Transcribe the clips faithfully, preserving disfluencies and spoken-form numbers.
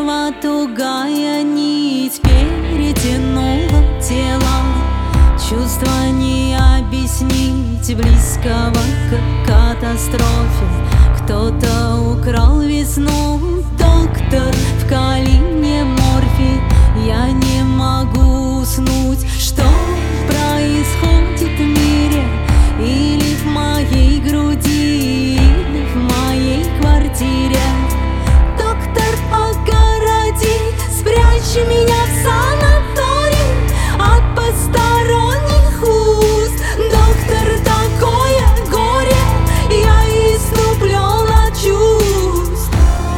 Дерево тугая нить перетянула тела. Чувства не объяснить, близкого к катастрофе. Кто-то украл весну, доктор, вкали мне морфий. Я не могу уснуть. Что происходит в мире? Или в моей груди, или в моей квартире? Доктор, огороди, спрячь меня в санаторий от посторонних уст. Доктор, такое горе, я иступлен от чувств.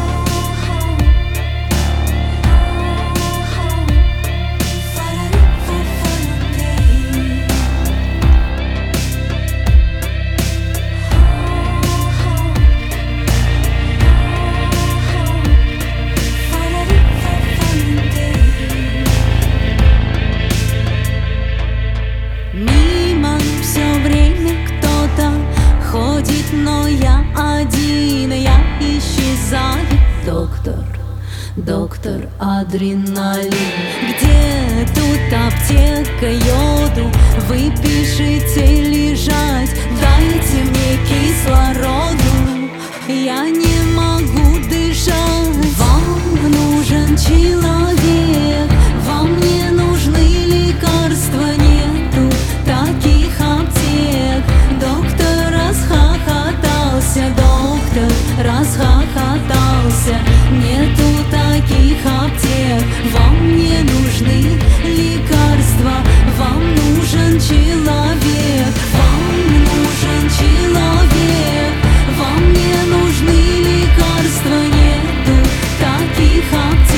Мимо все время кто-то ходит, но я один, я исчезаю. Доктор, доктор, адреналин. Где тут аптека, йоду? Вы пишите лежать, дайте мне кислороду. Я не могу дышать. Вам нужен человек, вам не нужны лекарства. Нету таких аптек. Доктор расхохотался, доктор расхохотался. Нету таких аптек. Вам не нужны лекарства, вам нужен человек. Вам нужен человек, вам не нужны лекарства. Нету таких аптек.